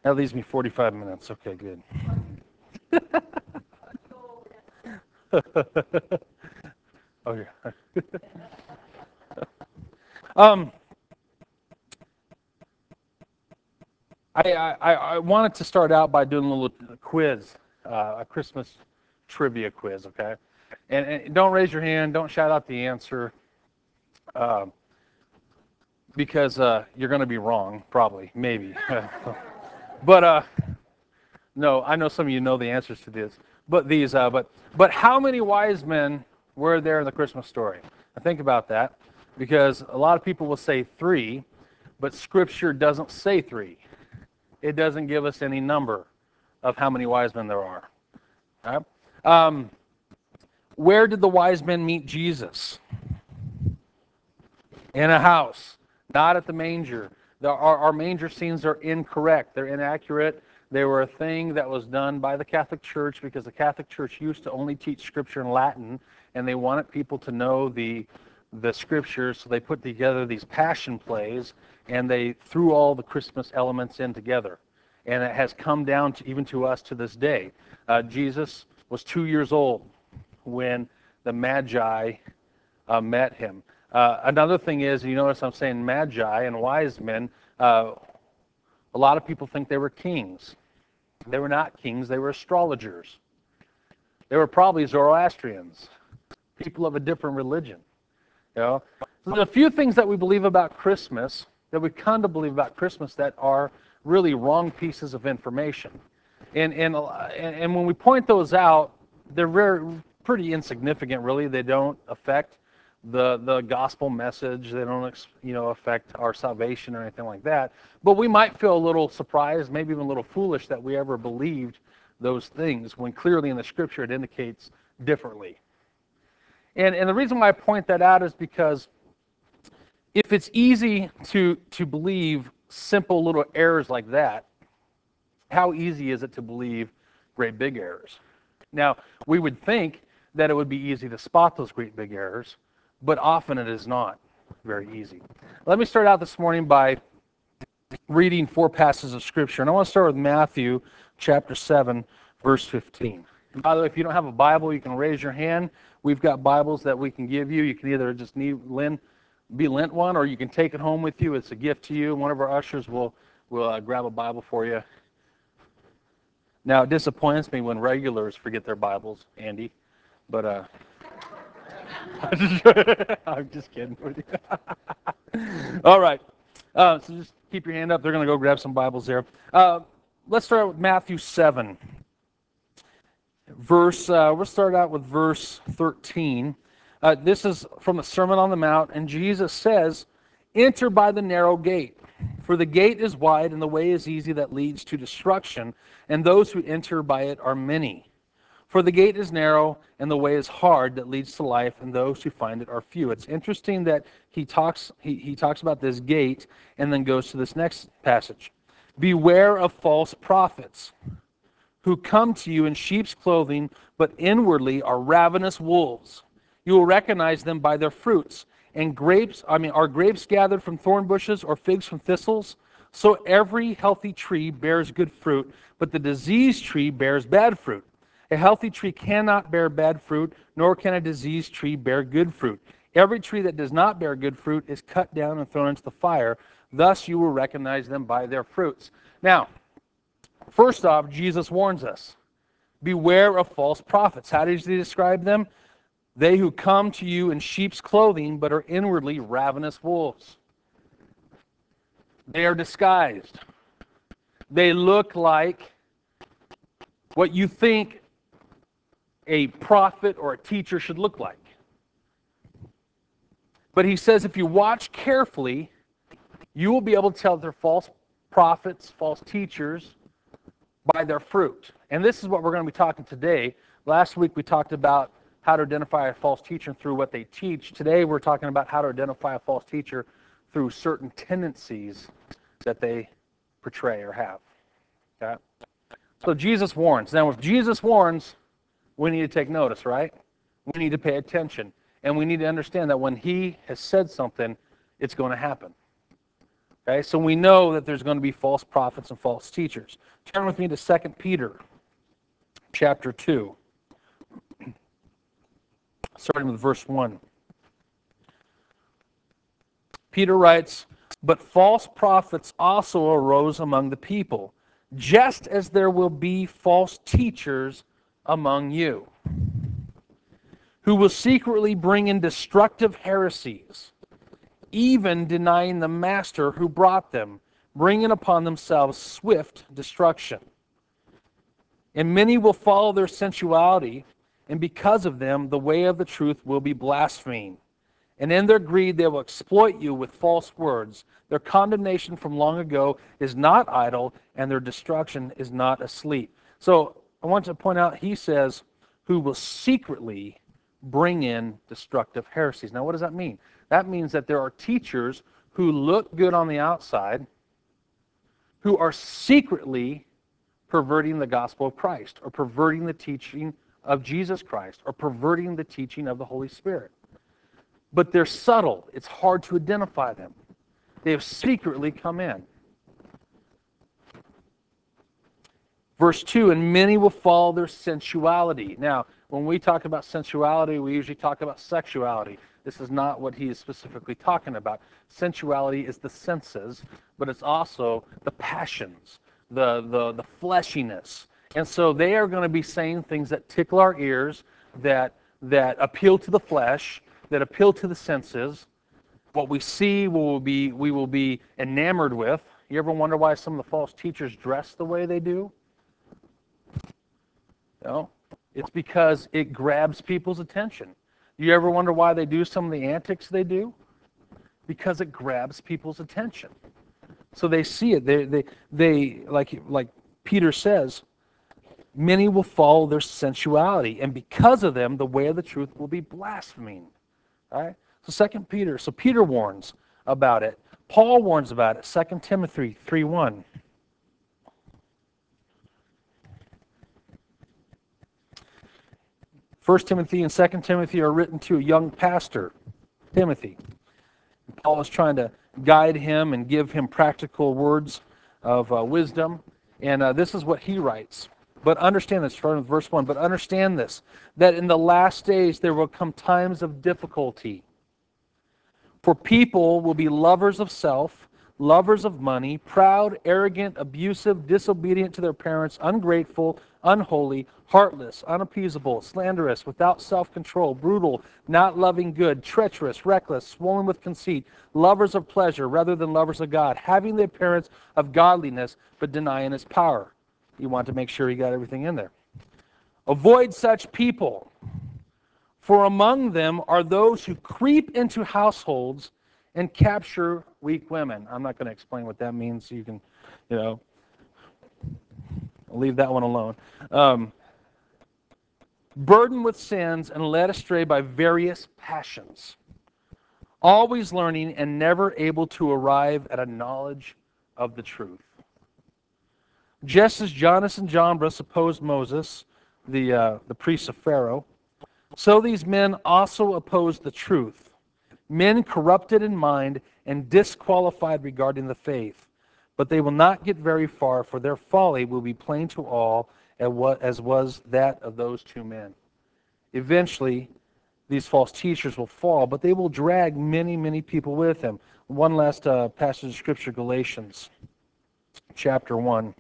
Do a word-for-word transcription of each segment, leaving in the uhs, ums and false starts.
That leaves me forty-five minutes. Okay, good. Okay. Um, I, I, I wanted to start out by doing a little quiz, uh, a Christmas trivia quiz, okay? And, and don't raise your hand, don't shout out the answer, uh, because uh, you're going to be wrong, probably, maybe. But uh, no, I know some of you know the answers to this. But these, uh, but but how many wise men were there in the Christmas story? Now think about that, because a lot of people will say three, but Scripture doesn't say three. It doesn't give us any number of how many wise men there are. All right? Um, where did the wise men meet Jesus? In a house, not at the manger. The, our, our manger scenes are incorrect. They're inaccurate. They were a thing that was done by the Catholic Church because the Catholic Church used to only teach Scripture in Latin, and they wanted people to know the the Scriptures, so they put together these passion plays, and they threw all the Christmas elements in together. And it has come down to even to us to this day. Uh, Jesus was two years old when the Magi uh, met him. Uh, another thing is, you notice I'm saying magi and wise men. Uh, a lot of people think they were kings. They were not kings, they were astrologers. They were probably Zoroastrians, people of a different religion. You know? So there's a few things that we believe about Christmas, that we come to believe about Christmas, that are really wrong pieces of information. And, and, and when we point those out, they're very, pretty insignificant, really. They don't affect the the gospel message. They don't, you know, affect our salvation or anything like that. But we might feel a little surprised, maybe even a little foolish, that we ever believed those things when clearly in the Scripture it indicates differently. And and the reason why I point that out is because if it's easy to to believe simple little errors like that, how easy is it to believe great big errors? Now, we would think that it would be easy to spot those great big errors, but often it is not very easy. Let me start out this morning by reading four passages of Scripture. And I want to start with Matthew chapter seven, verse fifteen. And by the way, if you don't have a Bible, you can raise your hand. We've got Bibles that we can give you. You can either just need lend, be lent one, or you can take it home with you. It's a gift to you. One of our ushers will, will uh, grab a Bible for you. Now, it disappoints me when regulars forget their Bibles, Andy, but uh, I'm just kidding with you. All right, uh, so just keep your hand up. They're going to go grab some Bibles there. Uh, let's start with Matthew seven. Verse. Uh, we'll start out with verse thirteen. Uh, this is from the Sermon on the Mount, and Jesus says, "Enter by the narrow gate, for the gate is wide and the way is easy that leads to destruction, and those who enter by it are many. For the gate is narrow and the way is hard that leads to life, and those who find it are few." It's interesting that he talks he, he talks about this gate and then goes to this next passage. "Beware of false prophets, who come to you in sheep's clothing, but inwardly are ravenous wolves. You will recognize them by their fruits. And grapes, I mean, are grapes gathered from thorn bushes or figs from thistles? So every healthy tree bears good fruit, but the diseased tree bears bad fruit. A healthy tree cannot bear bad fruit, nor can a diseased tree bear good fruit. Every tree that does not bear good fruit is cut down and thrown into the fire. Thus you will recognize them by their fruits." Now, first off, Jesus warns us, beware of false prophets. How does he describe them? "They who come to you in sheep's clothing, but are inwardly ravenous wolves." They are disguised. They look like what you think a prophet or a teacher should look like. But he says if you watch carefully, you will be able to tell they're false prophets, false teachers, by their fruit. And this is what we're going to be talking today. Last week we talked about how to identify a false teacher through what they teach. Today we're talking about how to identify a false teacher through certain tendencies that they portray or have. Okay? So Jesus warns. Now if Jesus warns, we need to take notice, right? We need to pay attention. And we need to understand that when he has said something, it's going to happen. Okay, so we know that there's going to be false prophets and false teachers. Turn with me to Second Peter chapter two, starting with verse one. Peter writes, "But false prophets also arose among the people, just as there will be false teachers among you, who will secretly bring in destructive heresies, even denying the master who brought them, bringing upon themselves swift destruction. And many will follow their sensuality, and because of them the way of the truth will be blasphemed. And in their greed they will exploit you with false words. Their condemnation from long ago is not idle, and their destruction is not asleep." So I want to point out, he says, who will secretly bring in destructive heresies. Now what does that mean? That means that there are teachers who look good on the outside, who are secretly perverting the gospel of Christ, or perverting the teaching of Jesus Christ, or perverting the teaching of the Holy Spirit. But they're subtle. It's hard to identify them. They have secretly come in. Verse two, "And many will follow their sensuality." Now, when we talk about sensuality, we usually talk about sexuality. This is not what he is specifically talking about. Sensuality is the senses, but it's also the passions, the, the, the fleshiness. And so they are going to be saying things that tickle our ears, that, that appeal to the flesh, that appeal to the senses. What we see, we will be, we will be enamored with. You ever wonder why some of the false teachers dress the way they do? No, it's because it grabs people's attention. You ever wonder why they do some of the antics they do? Because it grabs people's attention. So they see it. They, they, they like, like Peter says, many will follow their sensuality, and because of them, the way of the truth will be blasphemed. All right? So Second Peter, so Peter warns about it. Paul warns about it. Second Timothy three one. First Timothy and Second Timothy are written to a young pastor, Timothy. Paul is trying to guide him and give him practical words of uh, wisdom. And uh, this is what he writes. But understand this, starting with verse one, but understand this, that in the last days there will come times of difficulty. For people will be lovers of self, lovers of money, proud, arrogant, abusive, disobedient to their parents, ungrateful, unholy, heartless, unappeasable, slanderous, without self-control, brutal, not loving good, treacherous, reckless, swollen with conceit, lovers of pleasure rather than lovers of God, having the appearance of godliness but denying its power. You want to make sure you got everything in there. Avoid such people. For among them are those who creep into households and capture weak women. I'm not going to explain what that means. So you can, you know, leave that one alone. Um, burdened with sins and led astray by various passions, always learning and never able to arrive at a knowledge of the truth. Just as Jannes and Jambres opposed Moses, the, uh, the priests of Pharaoh, so these men also opposed the truth, men corrupted in mind and disqualified regarding the faith. But they will not get very far, for their folly will be plain to all, as was that of those two men. Eventually, these false teachers will fall, but they will drag many, many people with them. One last uh, passage of Scripture, Galatians chapter one.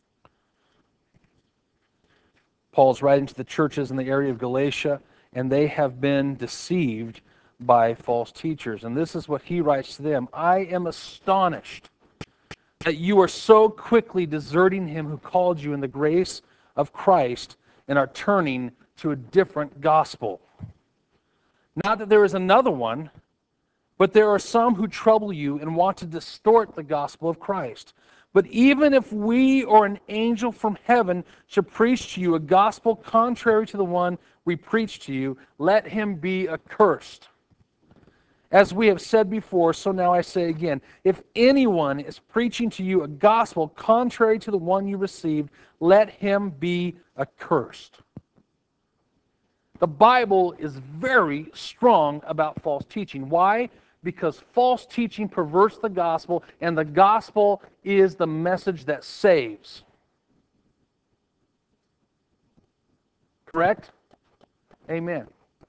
Paul's writing to the churches in the area of Galatia, and they have been deceived by false teachers. And this is what he writes to them. I am astonished that you are so quickly deserting him who called you in the grace of Christ and are turning to a different gospel. Not that there is another one, but there are some who trouble you and want to distort the gospel of Christ. But even if we or an angel from heaven should preach to you a gospel contrary to the one we preach to you, let him be accursed. As we have said before, so now I say again, if anyone is preaching to you a gospel contrary to the one you received, let him be accursed. The Bible is very strong about false teaching. Why? because false teaching perverts the gospel, and the gospel is the message that saves. Correct? Amen.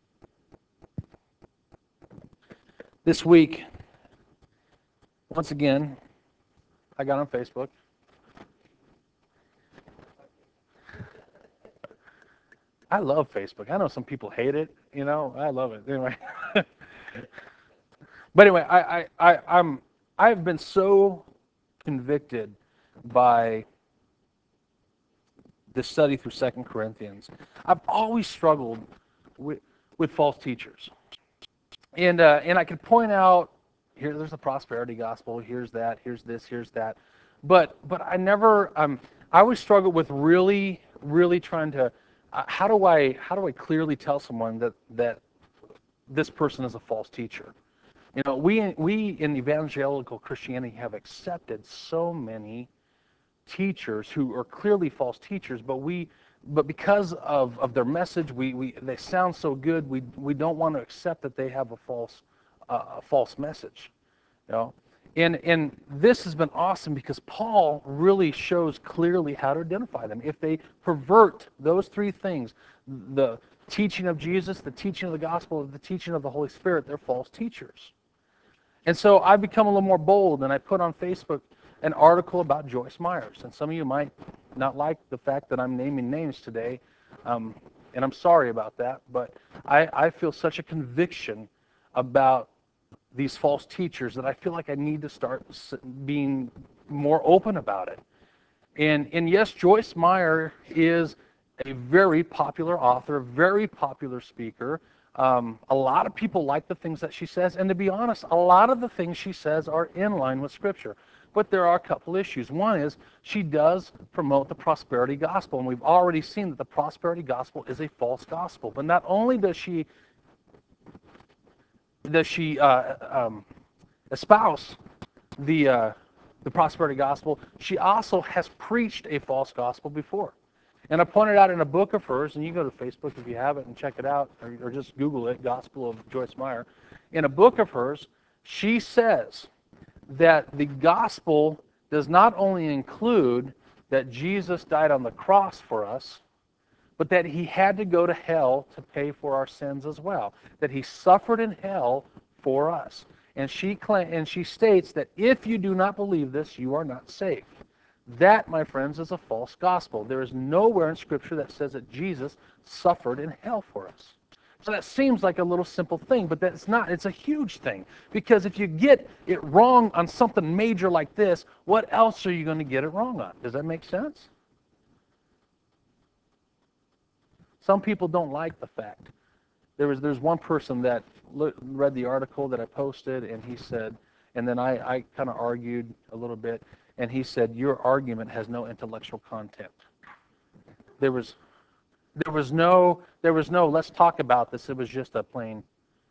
This week, once again, I got on Facebook. I love Facebook. I know some people hate it. You know, I love it. Anyway. But anyway, I, I, I, I'm, I've been so convicted by the study through Second Corinthians. I've always struggled with, with false teachers. And, uh, and I could point out, here, there's the prosperity gospel, here's that, here's this, here's that. But, but I never, um, I always struggled with really, really trying to, uh, how do I, how do I clearly tell someone that, that this person is a false teacher? You know, we, we in evangelical Christianity have accepted so many teachers who are clearly false teachers, but we, but because of, of their message, we, we they sound so good, we we don't want to accept that they have a false uh, a false message, you know. And and this has been awesome because Paul really shows clearly how to identify them. If they pervert those three things, the teaching of Jesus, the teaching of the gospel, the teaching of the Holy Spirit, they're false teachers. And so I've become a little more bold, and I put on Facebook an article about Joyce Myers. And some of you might not like the fact that I'm naming names today, um, and I'm sorry about that, but I, I feel such a conviction about these false teachers that I feel like I need to start being more open about it. And, and yes, Joyce Meyer is a very popular author, very popular speaker. Um, a lot of people like the things that she says, and to be honest, a lot of the things she says are in line with Scripture. But there are a couple issues. One is she does promote the prosperity gospel, and we've already seen that the prosperity gospel is a false gospel. But not only does she does she uh, um, espouse the uh, the prosperity gospel, she also has preached a false gospel before. And I pointed out in a book of hers, and you go to Facebook if you have it and check it out, or, or just Google it, Gospel of Joyce Meyer. In a book of hers, she says that the gospel does not only include that Jesus died on the cross for us, but that he had to go to hell to pay for our sins as well, that he suffered in hell for us. And she claim, and she states that if you do not believe this, you are not saved. That, my friends, is a false gospel. There is nowhere in Scripture that says that Jesus suffered in hell for us. So that seems like a little simple thing, but that's not. It's a huge thing. Because if you get it wrong on something major like this, what else are you going to get it wrong on? Does that make sense? Some people don't like the fact. There was there's one person that look, read the article that I posted, and he said, and then I, I kind of argued a little bit, and he said, your argument has no intellectual content. There was there was no there was no let's talk about this. It was just a plain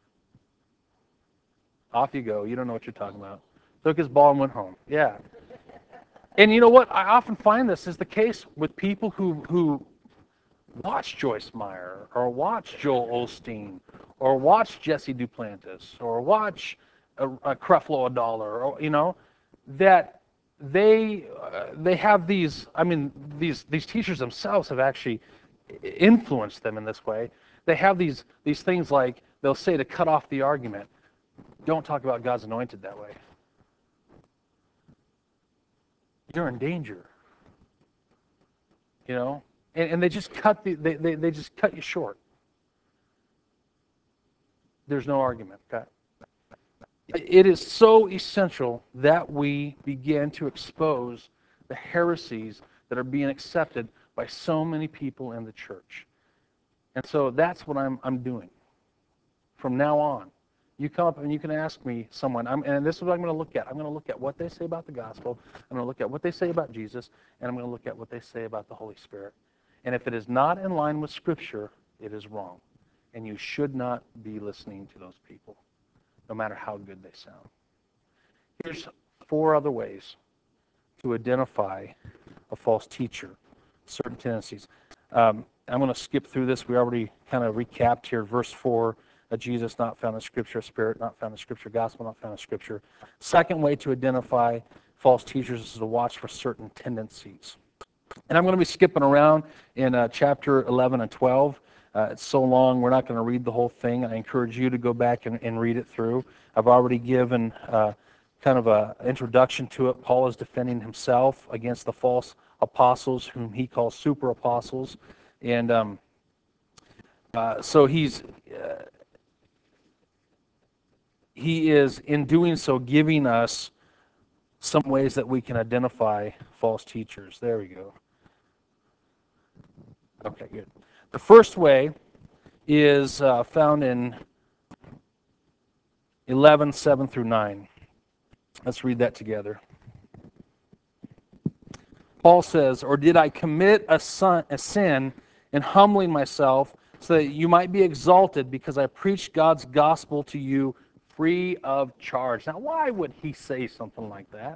off you go. You don't know what you're talking about. Took his ball and went home. Yeah. And you know what? I often find this is the case with people who who watch Joyce Meyer or watch Joel Osteen or watch Jesse Duplantis or watch a, a Creflo Dollar, or you know, that they uh, they have these. I mean, these these teachers themselves have actually influenced them in this way. They have these these things like they'll say to cut off the argument, don't talk about God's anointed that way. You're in danger. You know, and, and they just cut the they, they, they just cut you short. There's no argument. Okay? It is so essential that we begin to expose the heresies that are being accepted by so many people in the church. And so that's what I'm I'm doing. From now on, you come up and you can ask me someone, I'm, and this is what I'm going to look at. I'm going to look at what they say about the gospel. I'm going to look at what they say about Jesus, and I'm going to look at what they say about the Holy Spirit. And if it is not in line with Scripture, it is wrong. And you should not be listening to those people, no matter how good they sound. Here's four other ways to identify a false teacher, certain tendencies. Um, I'm going to skip through this. We already kind of recapped here. Verse four, a Jesus not found in Scripture, a spirit not found in Scripture, gospel not found in Scripture. Second way to identify false teachers is to watch for certain tendencies. And I'm going to be skipping around in uh, chapter eleven and twelve. Uh, it's so long, we're not going to read the whole thing. I encourage you to go back and, and read it through. I've already given uh, kind of an introduction to it. Paul is defending himself against the false apostles, whom he calls super apostles. And um, uh, so he's uh, he is, in doing so, giving us some ways that we can identify false teachers. There we go. Okay, good. The first way is uh, found in eleven, seven through nine. Let's read that together. Paul says, "Or did I commit a, son, a sin in humbling myself so that you might be exalted because I preached God's gospel to you free of charge?" Now, why would he say something like that?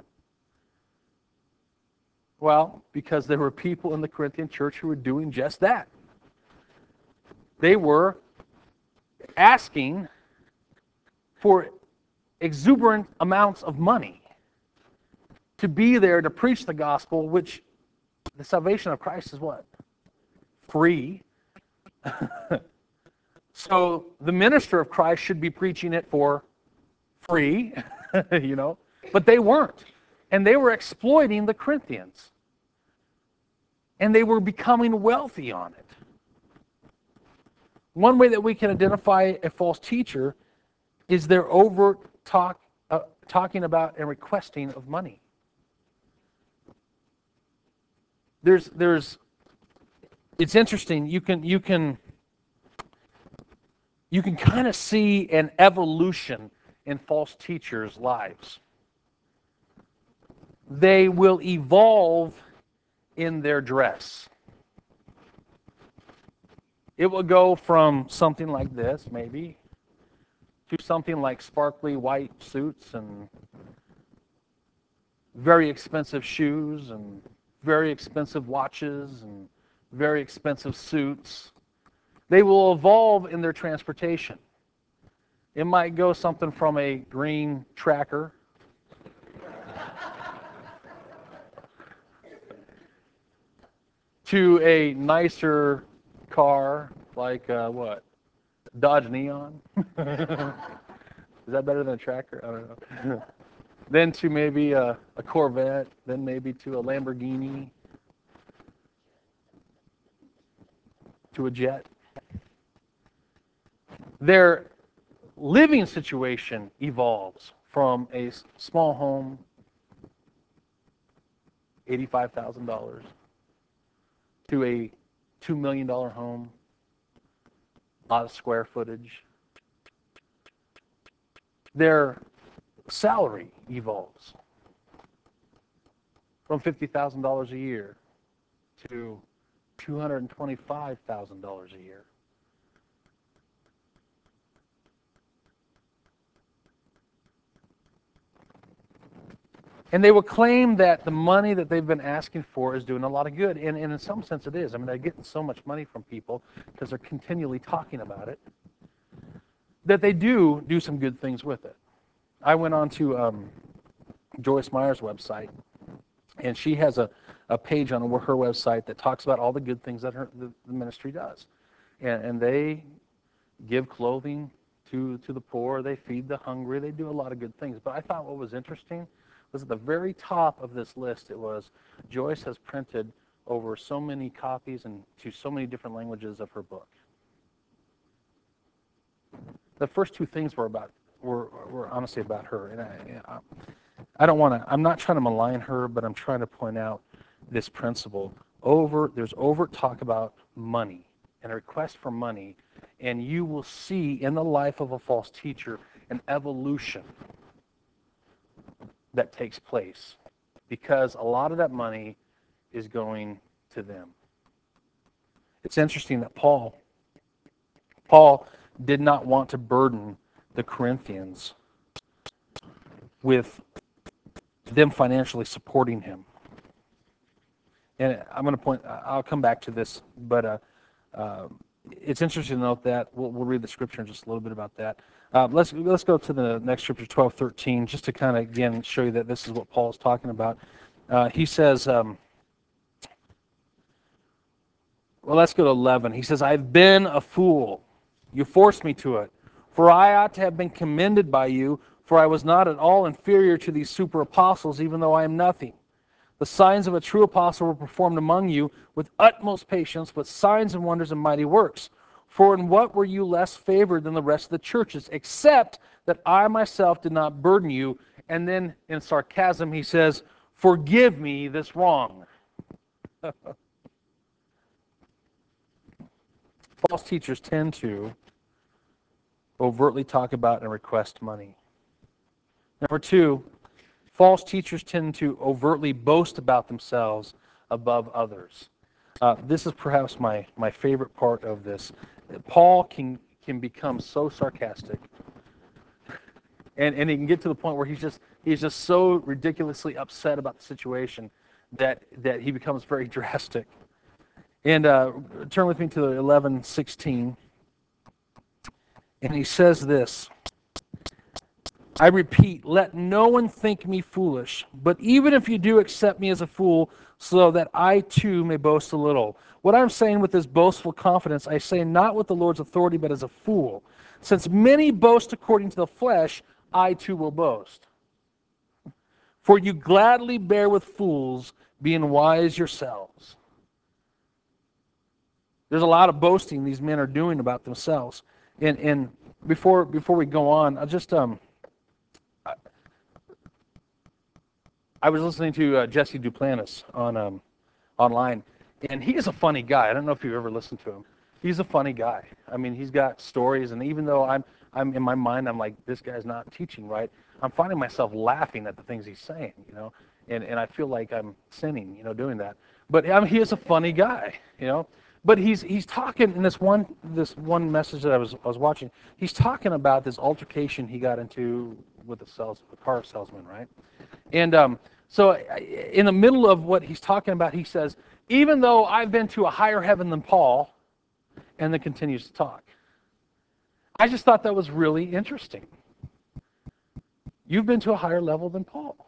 Well, because there were people in the Corinthian church who were doing just that. They were asking for exuberant amounts of money to be there to preach the gospel, which the salvation of Christ is what? Free. So the minister of Christ should be preaching it for free, you know, but they weren't. And they were exploiting the Corinthians. And they were becoming wealthy on it. One way that we can identify a false teacher is their overt talk, uh, talking about and requesting of money. There's, there's, it's interesting. You can, you can, you can kind of see an evolution in false teachers' lives. They will evolve in their dress. It will go from something like this, maybe, to something like sparkly white suits and very expensive shoes and very expensive watches and very expensive suits. They will evolve in their transportation. It might go something from a green Tracker to a nicer car like uh, what? Dodge Neon? Is that better than a Tracker? I don't know. Then to maybe a, a Corvette, then maybe to a Lamborghini, to a jet. Their living situation evolves from a small home, eighty-five thousand dollars, to a two million dollars home, a lot of square footage. Their salary evolves from fifty thousand dollars a year to two hundred twenty-five thousand dollars a year. And they will claim that the money that they've been asking for is doing a lot of good. And, and in some sense it is. I mean, they're getting so much money from people because they're continually talking about it, that they do do some good things with it. I went on to um, Joyce Meyer's website, and she has a, a page on her website that talks about all the good things that her, the, the ministry does. And, and they give clothing to, to the poor, they feed the hungry, they do a lot of good things. But I thought what was interesting was at the very top of this list, it was Joyce has printed over so many copies and to so many different languages of her book. The first two things were about were, were honestly about her. And I, I don't want to, I'm not trying to malign her, but I'm trying to point out this principle. Over, there's overt talk about money and a request for money, and you will see in the life of a false teacher an evolution that takes place because a lot of that money is going to them. It's interesting that Paul, Paul did not want to burden the Corinthians with them financially supporting him. And I'm going to point, I'll come back to this, but uh, uh, it's interesting to note that. We'll, we'll read the scripture in just a little bit about that. Uh, let's, let's go to the next scripture, twelve thirteen, just to kind of, again, show you that this is what Paul is talking about. Uh, he says, um, well, let's go to eleven. He says, I've been a fool. You forced me to it. For I ought to have been commended by you, for I was not at all inferior to these super apostles, even though I am nothing. The signs of a true apostle were performed among you with utmost patience, with signs and wonders and mighty works. For in what were you less favored than the rest of the churches, except that I myself did not burden you? And then in sarcasm he says, forgive me this wrong. False teachers tend to overtly talk about and request money. Number two, false teachers tend to overtly boast about themselves above others. Uh, this is perhaps my, my favorite part of this. Paul can, can become so sarcastic, and, and he can get to the point where he's just, he's just so ridiculously upset about the situation that, that he becomes very drastic. And uh, turn with me to eleven sixteen. And he says this, I repeat, let no one think me foolish, but even if you do accept me as a fool, so that I too may boast a little. What I'm saying with this boastful confidence, I say not with the Lord's authority, but as a fool. Since many boast according to the flesh, I too will boast. For you gladly bear with fools, being wise yourselves. There's a lot of boasting these men are doing about themselves. And, and before before we go on, I'll just um, I, I was listening to uh, Jesse Duplantis on um, online, and he is a funny guy. I don't know if you've ever listened to him. He's a funny guy. I mean, he's got stories, and even though I'm I'm in my mind, I'm like, this guy's not teaching right. I'm finding myself laughing at the things he's saying, you know, and and I feel like I'm sinning, you know, doing that. But I mean, he is a funny guy, you know. But he's he's talking in this one this one message that I was I was watching. He's talking about this altercation he got into with a sales a car salesman, right? And um, so in the middle of what he's talking about, he says, "Even though I've been to a higher heaven than Paul," and then continues to talk. I just thought that was really interesting. You've been to a higher level than Paul.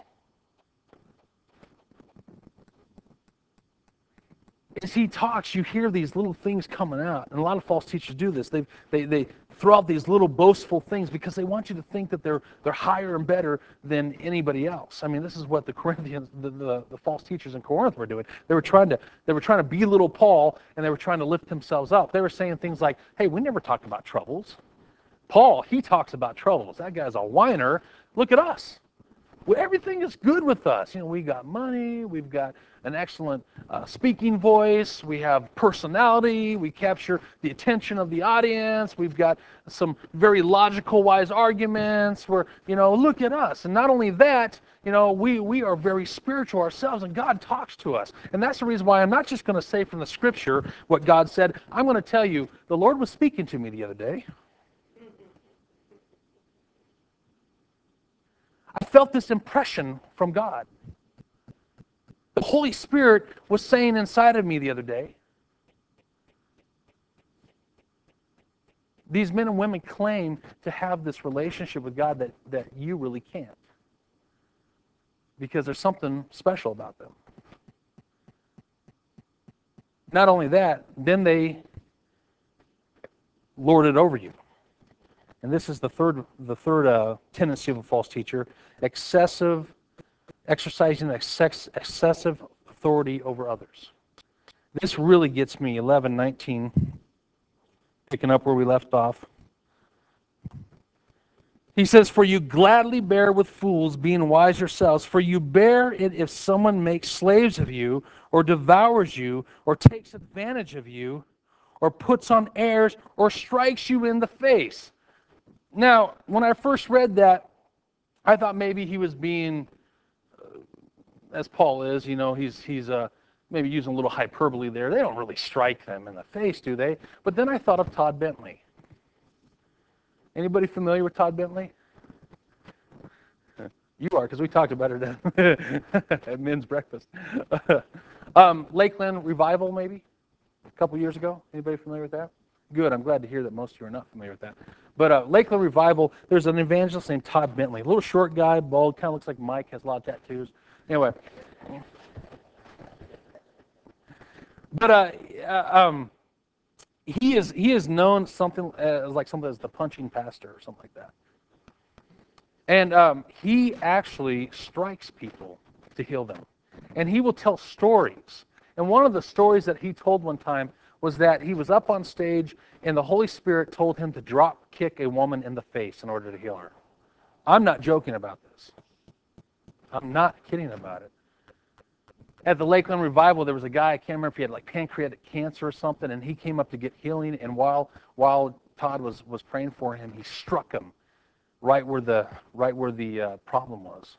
As he talks, you hear these little things coming out. And a lot of false teachers do this. They they they throw out these little boastful things because they want you to think that they're they're higher and better than anybody else. I mean, this is what the Corinthians, the, the, the false teachers in Corinth were doing. They were trying to they were trying to belittle Paul, and they were trying to lift themselves up. They were saying things like, "Hey, we never talked about troubles. Paul, he talks about troubles. That guy's a whiner. Look at us. Well, everything is good with us. You know, we got money, we've got an excellent uh, speaking voice, we have personality, we capture the attention of the audience, we've got some very logical, wise arguments. Where, you know, look at us. And not only that, you know, we, we are very spiritual ourselves, and God talks to us. And that's the reason why I'm not just going to say from the scripture what God said. I'm going to tell you, the Lord was speaking to me the other day. I felt this impression from God. The Holy Spirit was saying inside of me the other day, these men and women claim to have this relationship with God that, that you really can't. Because there's something special about them. Not only that, then they lord it over you. And this is the third the third uh, tendency of a false teacher: excessive, exercising excess, excessive authority over others. This really gets me. eleven nineteen, picking up where we left off. He says, "For you gladly bear with fools, being wise yourselves. For you bear it if someone makes slaves of you, or devours you, or takes advantage of you, or puts on airs, or strikes you in the face." Now, when I first read that, I thought maybe he was being, uh, as Paul is, you know, he's he's uh, maybe using a little hyperbole there. They don't really strike them in the face, do they? But then I thought of Todd Bentley. Anybody familiar with Todd Bentley? You are, because we talked about it at men's breakfast. um, Lakeland Revival, maybe, a couple years ago. Anybody familiar with that? Good. I'm glad to hear that most of you are not familiar with that. But uh, Lakeland Revival, there's an evangelist named Todd Bentley. A little short guy, bald, kind of looks like Mike, has a lot of tattoos. Anyway. But uh, uh, um, he is he is known something as like something as the punching pastor or something like that. And um, he actually strikes people to heal them. And he will tell stories. And one of the stories that he told one time was that he was up on stage and the Holy Spirit told him to drop kick a woman in the face in order to heal her. I'm not joking about this. I'm not kidding about it. At the Lakeland Revival, there was a guy, I can't remember if he had like pancreatic cancer or something, and he came up to get healing, and while while Todd was, was praying for him, he struck him right where the right where the uh, problem was.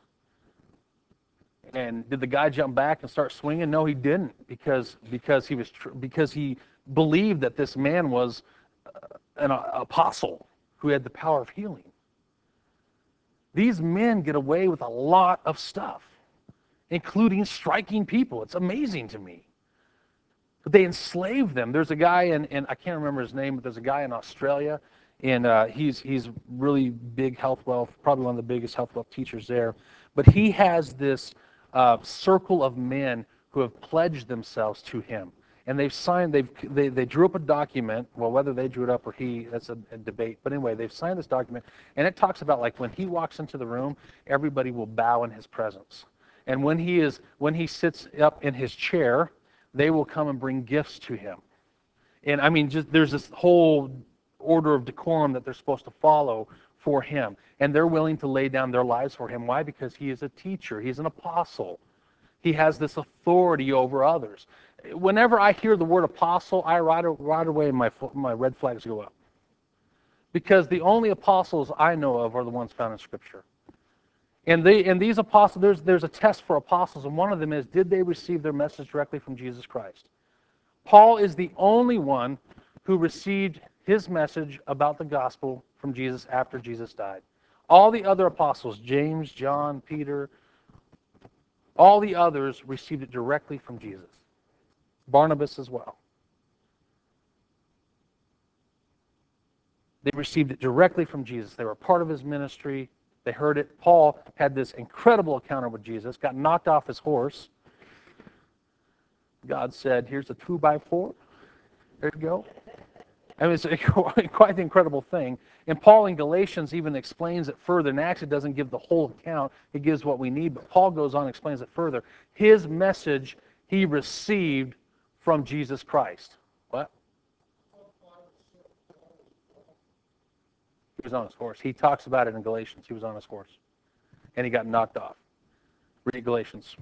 And did the guy jump back and start swinging? No, he didn't, because because he was tr- because he believed that this man was uh, an uh, apostle who had the power of healing. These men get away with a lot of stuff, including striking people. It's amazing to me. But they enslave them. There's a guy in, in I can't remember his name, but there's a guy in Australia, and uh, he's he's really big health wealth, probably one of the biggest health wealth teachers there. But he has this uh, circle of men who have pledged themselves to him, and they've signed. They've they, they drew up a document. Well, whether they drew it up or he, that's a, a debate. But anyway, they've signed this document, and it talks about like when he walks into the room, everybody will bow in his presence, and when he is when he sits up in his chair, they will come and bring gifts to him. And I mean, just there's this whole order of decorum that they're supposed to follow for him. And they're willing to lay down their lives for him. Why? Because he is a teacher. He's an apostle. He has this authority over others. Whenever I hear the word apostle, I right, right away my, my red flags go up. Because the only apostles I know of are the ones found in Scripture. And, they, and these apostles, there's, there's a test for apostles, and one of them is, did they receive their message directly from Jesus Christ? Paul is the only one who received his message about the gospel from Jesus after Jesus died. All the other apostles, James, John, Peter, all the others received it directly from Jesus. Barnabas as well. They received it directly from Jesus. They were part of his ministry. They heard it. Paul had this incredible encounter with Jesus, got knocked off his horse. God said, here's a two by four. There you go. I mean, it's a, quite the incredible thing. And Paul in Galatians even explains it further. And actually doesn't give the whole account. He gives what we need. But Paul goes on and explains it further. His message he received from Jesus Christ. What? He was on his horse. He talks about it in Galatians. He was on his horse. And he got knocked off. Read Galatians.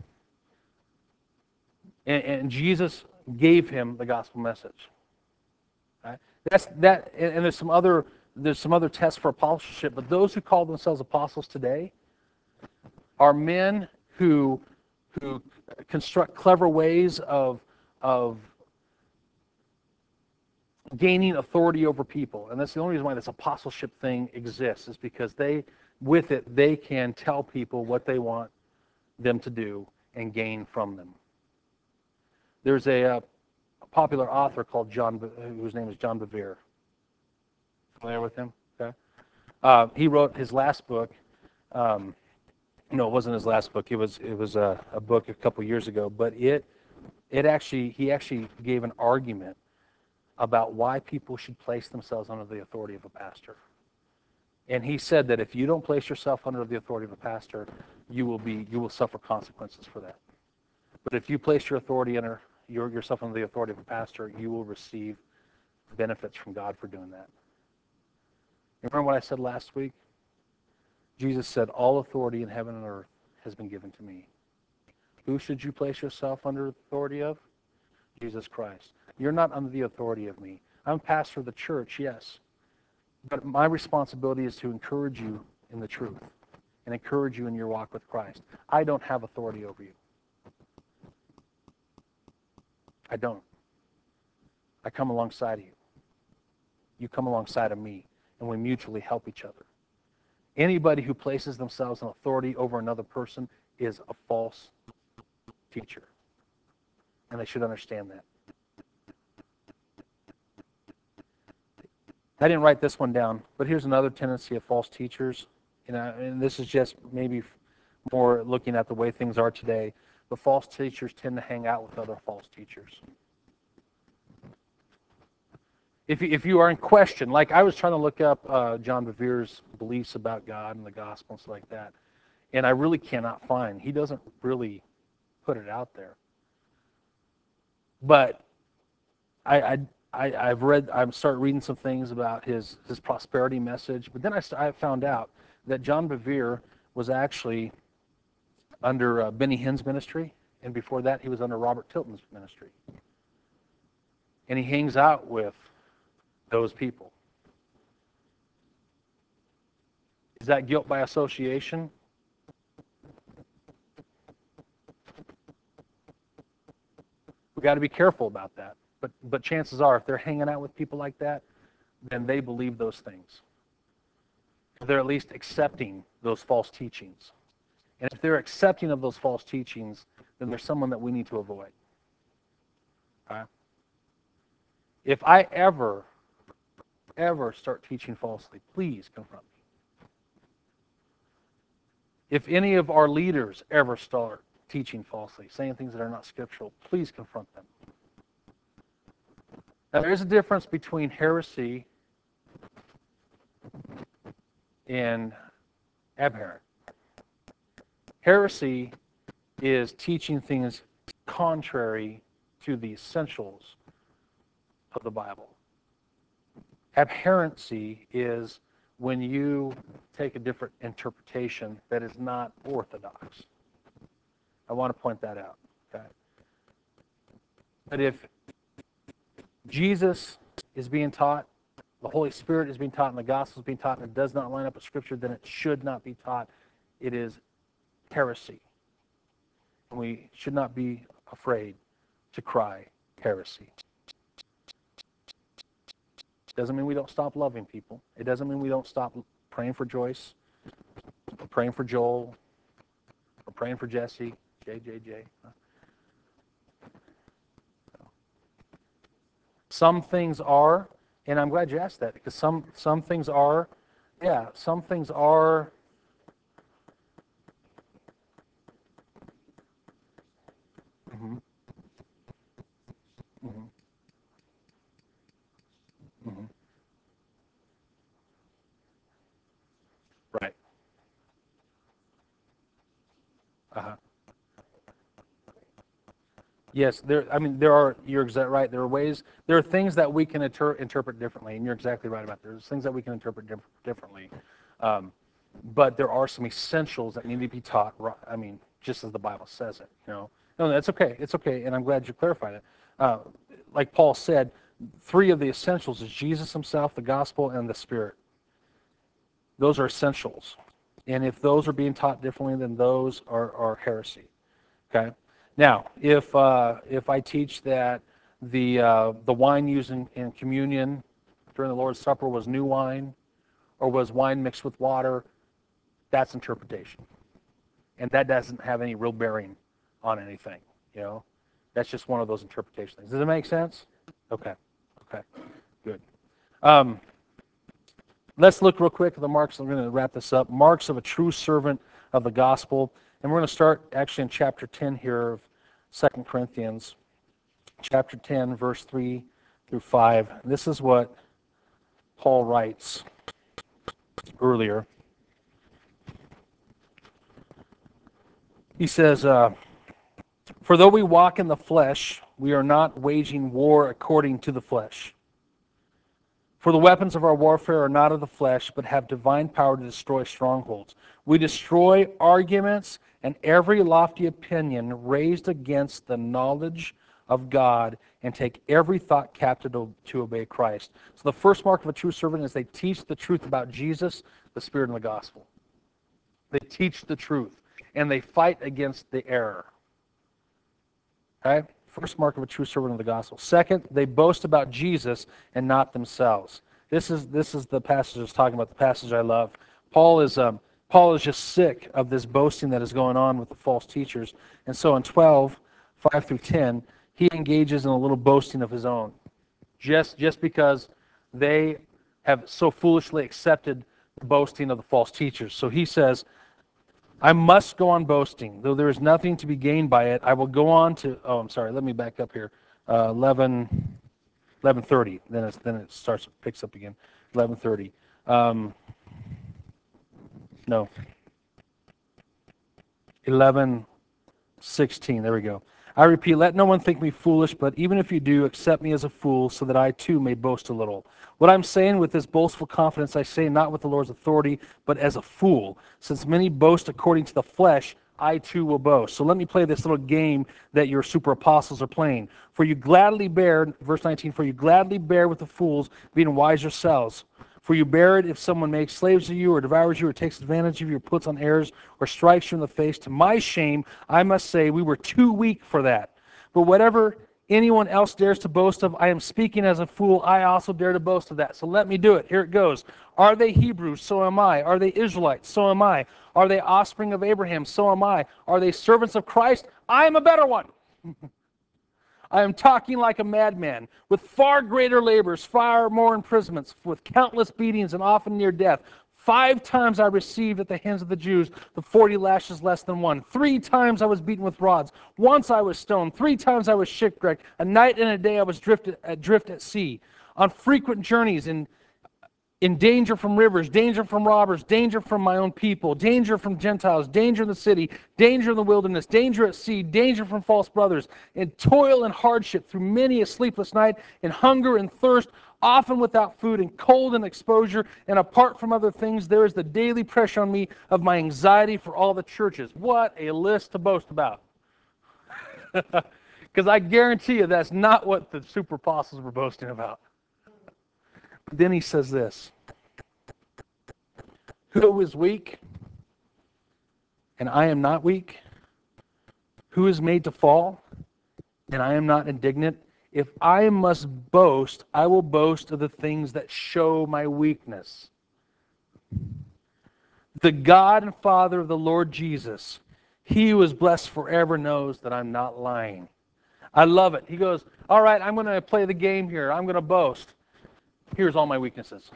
And, and Jesus gave him the gospel message. Right? That's that, and, and there's some other there's some other tests for apostleship. But those who call themselves apostles today are men who who construct clever ways of of gaining authority over people. And that's the only reason why this apostleship thing exists, is because they, with it, they can tell people what they want them to do and gain from them. There's a, uh, a popular author called John, whose name is John Bevere. Familiar with him? Okay. Uh, he wrote his last book. Um, no, it wasn't his last book. It was it was a, a book a couple years ago. But it it actually he actually gave an argument about why people should place themselves under the authority of a pastor. And he said that if you don't place yourself under the authority of a pastor, you will be you will suffer consequences for that. But if you place your authority under your, yourself under the authority of a pastor, you will receive benefits from God for doing that. Remember what I said last week? Jesus said, all authority in heaven and earth has been given to me. Who should you place yourself under the authority of? Jesus Christ. You're not under the authority of me. I'm pastor of the church, yes. But my responsibility is to encourage you in the truth and encourage you in your walk with Christ. I don't have authority over you. I don't. I come alongside of you. You come alongside of me, and we mutually help each other. Anybody who places themselves in authority over another person is a false teacher. And they should understand that. I didn't write this one down, but here's another tendency of false teachers. You know, and this is just maybe more looking at the way things are today. But false teachers tend to hang out with other false teachers. If you, if you are in question, like I was trying to look up uh, John Bevere's beliefs about God and the gospel and stuff like that, and I really cannot find. He doesn't really put it out there. But I, I, I I've read, I've started reading some things about his his prosperity message. But then I, I found out that John Bevere was actually under uh, Benny Hinn's ministry, and before that he was under Robert Tilton's ministry. And he hangs out with those people. Is that guilt by association? We've got to be careful about that. But but chances are, if they're hanging out with people like that, then they believe those things. They're at least accepting those false teachings. And if they're accepting of those false teachings, then there's someone that we need to avoid. Okay? If I ever, ever start teaching falsely, please confront me. If any of our leaders ever start teaching falsely, saying things that are not scriptural, please confront them. Now, there's a difference between heresy and abhorrent. Heresy is teaching things contrary to the essentials of the Bible. Abhorrency is when you take a different interpretation that is not orthodox. I want to point that out. Okay? But if Jesus is being taught, the Holy Spirit is being taught, and the gospel is being taught, and it does not line up with Scripture, then it should not be taught. It is heresy. And we should not be afraid to cry heresy. Doesn't mean we don't stop loving people. It doesn't mean we don't stop praying for Joyce, or praying for Joel, or praying for Jesse, J J J. Some things are, and I'm glad you asked that, because some some things are, yeah, some things are mm-hmm, mm-hmm, mm-hmm, right. Uh-huh. Yes, there. I mean, there are. You're exactly right. There are ways. There are things that we can inter- interpret differently, and you're exactly right about that. There's things that we can interpret diff- differently, um, but there are some essentials that need to be taught. I mean, just as the Bible says it. You know, no, that's okay. It's okay, and I'm glad you clarified it. Uh, like Paul said, three of the essentials is Jesus Himself, the gospel, and the Spirit. Those are essentials, and if those are being taught differently, then those are, are heresy. Okay. Now, if uh, if I teach that the uh, the wine used in, in communion during the Lord's Supper was new wine, or was wine mixed with water, that's interpretation, and that doesn't have any real bearing on anything. You know, that's just one of those interpretation things. Does it make sense? Okay. Okay. Good. Um, let's look real quick at the marks. I'm going to wrap this up. Marks of a true servant of the gospel, and we're going to start actually in chapter ten here of Second Corinthians, chapter ten, verse three through five. This is what Paul writes earlier. He says, uh, "For though we walk in the flesh, we are not waging war according to the flesh. For the weapons of our warfare are not of the flesh, but have divine power to destroy strongholds. We destroy arguments and every lofty opinion raised against the knowledge of God, and take every thought captive to, to obey Christ." So the first mark of a true servant is they teach the truth about Jesus, the Spirit, and the gospel. They teach the truth, and they fight against the error. Okay? First mark of a true servant of the gospel. Second, they boast about Jesus and not themselves. This is this is the passage I was talking about, the passage I love. Paul is um, Paul is just sick of this boasting that is going on with the false teachers. And so in twelve, five through ten, he engages in a little boasting of his own. Just just because they have so foolishly accepted the boasting of the false teachers. So he says, I must go on boasting, though there is nothing to be gained by it. I will go on to, oh, I'm sorry, let me back up here. Uh, eleven, eleven thirty, then, it's, then it starts, picks up again. eleven thirty. Um, no. eleven sixteen, there we go. I repeat, let no one think me foolish, but even if you do, accept me as a fool, so that I too may boast a little. What I'm saying with this boastful confidence, I say not with the Lord's authority, but as a fool. Since many boast according to the flesh, I too will boast. So let me play this little game that your super apostles are playing. For you gladly bear, verse nineteen, for you gladly bear with the fools, being wise yourselves. For you bear it if someone makes slaves of you, or devours you, or takes advantage of you, or puts on airs, or strikes you in the face. To my shame, I must say, we were too weak for that. But whatever anyone else dares to boast of, I am speaking as a fool. I also dare to boast of that. So let me do it. Here it goes. Are they Hebrews? So am I. Are they Israelites? So am I. Are they offspring of Abraham? So am I. Are they servants of Christ? I am a better one. I am talking like a madman, with far greater labors, far more imprisonments, with countless beatings, and often near death. Five times I received at the hands of the Jews the forty lashes less than one. Three times I was beaten with rods. Once I was stoned. Three times I was shipwrecked. A night and a day I was drifted, adrift at sea. On frequent journeys in in danger from rivers, danger from robbers, danger from my own people, danger from Gentiles, danger in the city, danger in the wilderness, danger at sea, danger from false brothers, in toil and hardship through many a sleepless night, in hunger and thirst, often without food, in cold and exposure, and apart from other things, there is the daily pressure on me of my anxiety for all the churches. What a list to boast about. Because I guarantee you that's not what the super apostles were boasting about. Then he says this, who is weak, and I am not weak? Who is made to fall, and I am not indignant? If I must boast, I will boast of the things that show my weakness. The God and Father of the Lord Jesus, he who is blessed forever, knows that I'm not lying. I love it. He goes, all right, I'm going to play the game here. I'm going to boast. Here's all my weaknesses.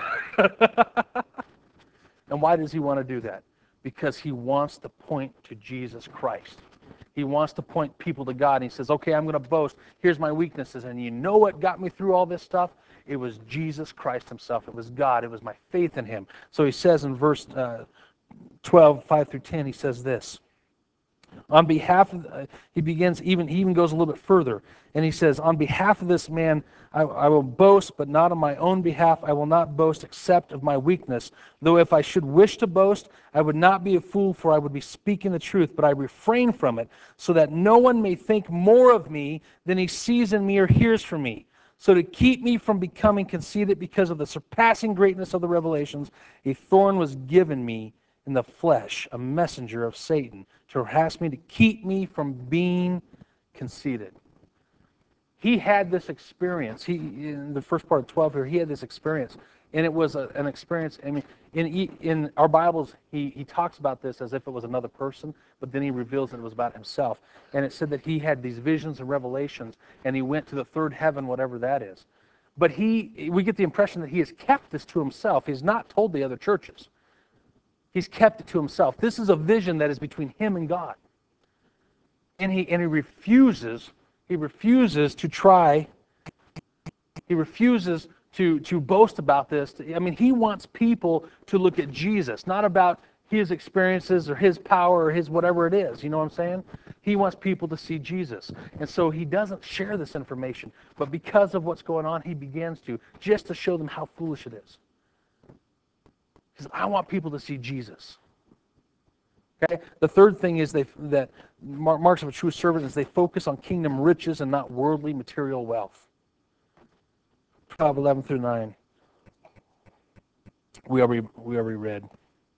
And why does he want to do that? Because he wants to point to Jesus Christ. He wants to point people to God. And he says, okay, I'm going to boast. Here's my weaknesses. And you know what got me through all this stuff? It was Jesus Christ himself. It was God. It was my faith in him. So he says in verse uh, twelve, five through ten, he says this. On behalf of, uh, he begins, even he even goes a little bit further, and he says, on behalf of this man, I, I will boast, but not on my own behalf. I will not boast except of my weakness. Though if I should wish to boast, I would not be a fool, for I would be speaking the truth, but I refrain from it, so that no one may think more of me than he sees in me or hears from me. So to keep me from becoming conceited because of the surpassing greatness of the revelations, a thorn was given me in the flesh, a messenger of Satan, to harass me, to keep me from being conceited. He had this experience. He, in the first part of twelve here, he had this experience. And it was a, an experience, I mean, in, in our Bibles, he, he talks about this as if it was another person, but then he reveals that it was about himself. And it said that he had these visions and revelations, and he went to the third heaven, whatever that is. But he, we get the impression that he has kept this to himself. He's not told the other churches. He's kept it to himself. This is a vision that is between him and God. And he and he refuses, he refuses to try, he refuses to, to boast about this. I mean, he wants people to look at Jesus, not about his experiences or his power or his whatever it is. You know what I'm saying? He wants people to see Jesus. And so he doesn't share this information. But because of what's going on, he begins to, just to show them how foolish it is. He says, I want people to see Jesus. Okay? The third thing is they, that marks of a true servant is they focus on kingdom riches and not worldly material wealth. twelve, eleven through nine. We already, we already read.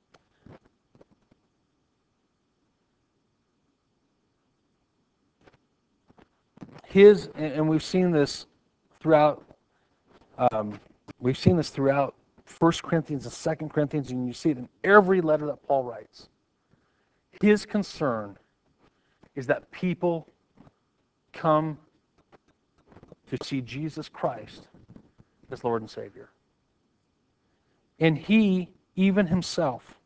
His, and we've seen this throughout, um, we've seen this throughout First Corinthians and Second Corinthians, and you see it in every letter that Paul writes. His concern is that people come to see Jesus Christ as Lord and Savior. And he, even himself.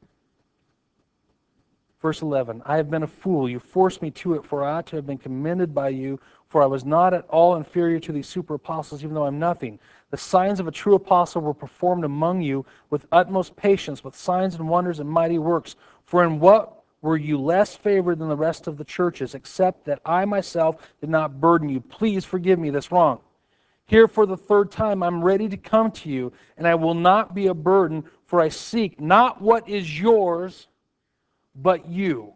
Verse eleven, I have been a fool. You forced me to it, for I ought to have been commended by you, for I was not at all inferior to these super apostles, even though I'm nothing. The signs of a true apostle were performed among you with utmost patience, with signs and wonders and mighty works. For in what were you less favored than the rest of the churches, except that I myself did not burden you? Please forgive me, that's wrong. Here for the third time, I'm ready to come to you, and I will not be a burden, for I seek not what is yours, but you.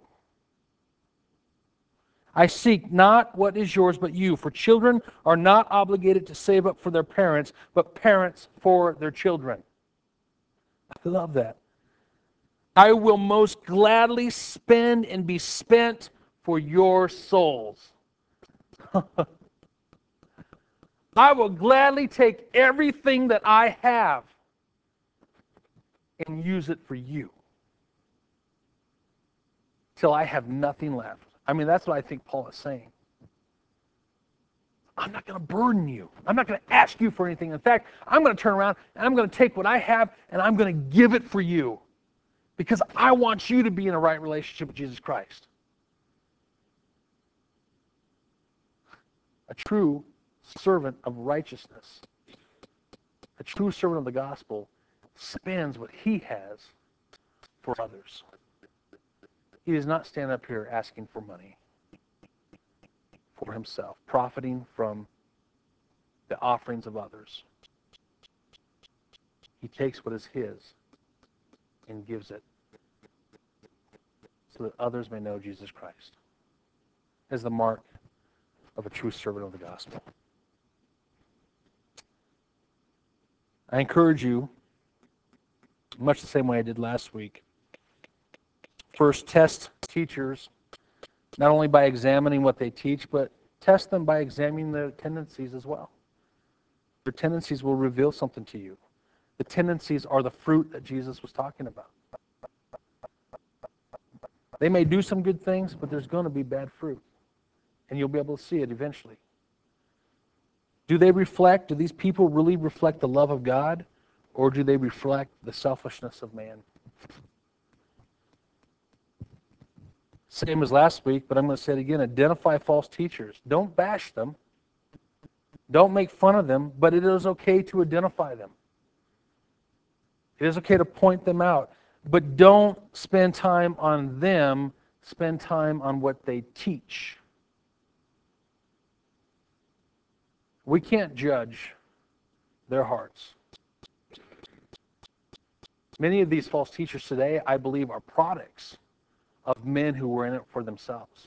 I seek not what is yours, but you. For children are not obligated to save up for their parents, but parents for their children. I love that. I will most gladly spend and be spent for your souls. I will gladly take everything that I have and use it for you till I have nothing left. I mean, that's what I think Paul is saying. I'm not going to burden you. I'm not going to ask you for anything. In fact, I'm going to turn around and I'm going to take what I have and I'm going to give it for you because I want you to be in a right relationship with Jesus Christ. A true servant of righteousness, a true servant of the gospel, spends what he has for others. He does not stand up here asking for money for himself, profiting from the offerings of others. He takes what is his and gives it so that others may know Jesus Christ as the mark of a true servant of the gospel. I encourage you, much the same way I did last week, first test teachers, not only by examining what they teach, but test them by examining their tendencies as well. Their tendencies will reveal something to you. The tendencies are the fruit that Jesus was talking about. They may do some good things, but there's going to be bad fruit. And you'll be able to see it eventually. Do they reflect, do these people really reflect the love of God? Or do they reflect the selfishness of man? Same as last week, but I'm going to say it again. Identify false teachers. Don't bash them. Don't make fun of them, but it is okay to identify them. It is okay to point them out. But don't spend time on them. Spend time on what they teach. We can't judge their hearts. Many of these false teachers today, I believe, are products of men who were in it for themselves.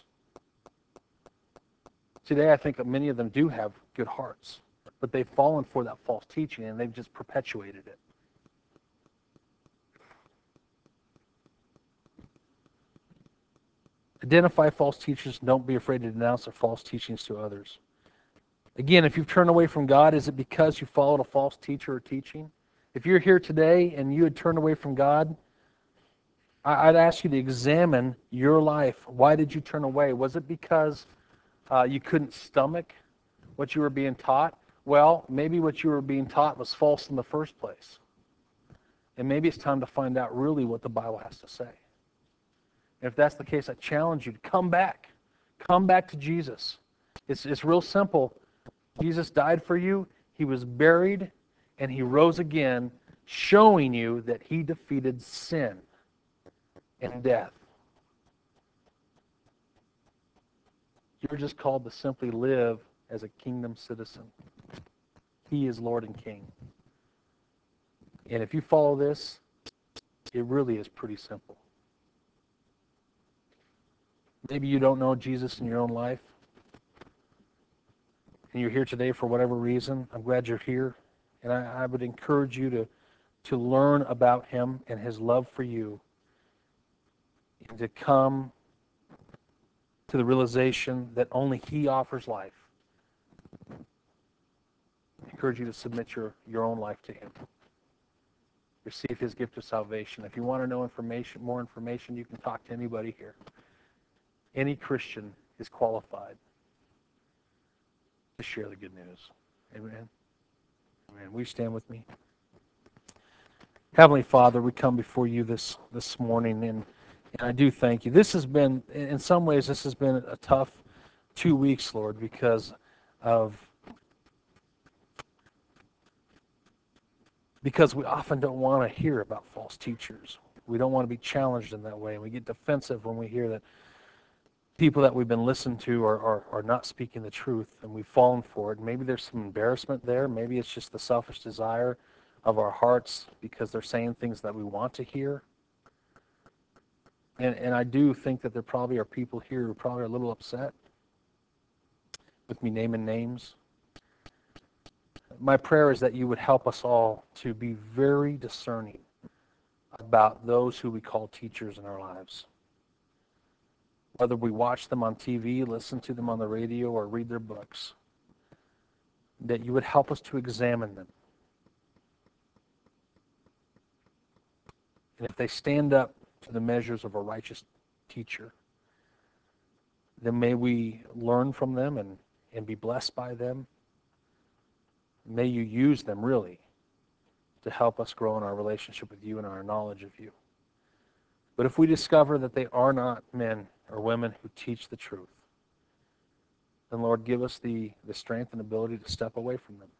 Today, I think that many of them do have good hearts, but they've fallen for that false teaching and they've just perpetuated it. Identify false teachers. Don't be afraid to denounce their false teachings to others. Again, if you've turned away from God, is it because you followed a false teacher or teaching? If you're here today and you had turned away from God, I'd ask you to examine your life. Why did you turn away? Was it because uh, you couldn't stomach what you were being taught? Well, maybe what you were being taught was false in the first place. And maybe it's time to find out really what the Bible has to say. And if that's the case, I challenge you to come back. Come back to Jesus. It's, it's real simple. Jesus died for you. He was buried, and he rose again, showing you that he defeated sin and death. You're just called to simply live as a kingdom citizen. He is Lord and King. And if you follow this, it really is pretty simple. Maybe you don't know Jesus in your own life, and you're here today for whatever reason. I'm glad you're here. And I, I would encourage you to, to learn about him and his love for you, and to come to the realization that only he offers life. I encourage you to submit your, your own life to him. Receive his gift of salvation. If you want to know information, more information, you can talk to anybody here. Any Christian is qualified to share the good news. Amen? Amen. Will you stand with me? Heavenly Father, we come before you this, this morning, and, and I do thank you. This has been, in some ways, this has been a tough two weeks, Lord, because of because we often don't want to hear about false teachers. We don't want to be challenged in that way, and we get defensive when we hear that people that we've been listening to are, are, are not speaking the truth, and we've fallen for it. Maybe there's some embarrassment there. Maybe it's just the selfish desire of our hearts because they're saying things that we want to hear. And, and I do think that there probably are people here who probably are a little upset with me naming names. My prayer is that you would help us all to be very discerning about those who we call teachers in our lives. Whether we watch them on T V, listen to them on the radio, or read their books, that you would help us to examine them. And if they stand up to the measures of a righteous teacher, then may we learn from them and, and be blessed by them. May you use them, really, to help us grow in our relationship with you and our knowledge of you. But if we discover that they are not men or women who teach the truth, then, Lord, give us the, the strength and ability to step away from them.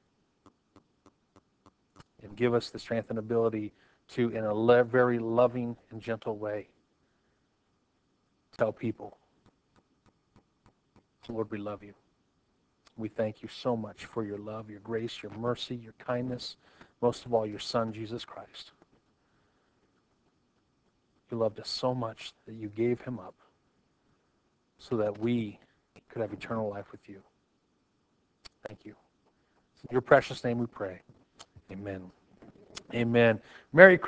And give us the strength and ability to, in a le- very loving and gentle way, tell people, Lord, we love you. We thank you so much for your love, your grace, your mercy, your kindness, most of all, your Son, Jesus Christ. You loved us so much that you gave him up so that we could have eternal life with you. Thank you. In your precious name we pray. Amen. Amen. Merry